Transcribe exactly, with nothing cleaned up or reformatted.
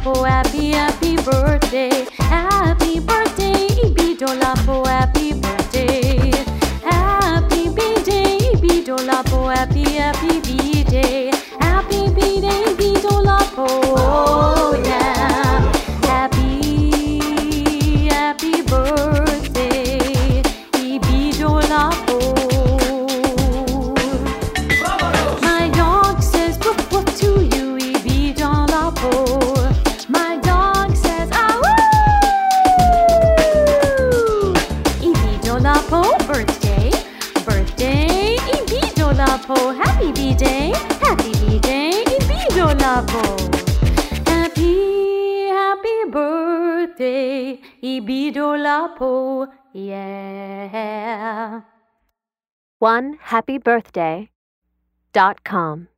Ibidolapo, happy, happy birthday. Happy birthday, Ibidolapo, happy birthday. Happy B-Day, Ibidolapo, happy, happy B-Day. Happy B-Day, Ibidolapo, oh yeah. Happy, happy birthday, Ibidolapo. My dog says woof woof to you, Ibidolapo. My dog says ah woo. Ibidolapo, birthday, birthday, Ibidolapo. Happy B-Day, happy B-Day, Ibidolapo. Happy, happy birthday, Ibidolapo, yeah. one happy birthday dot com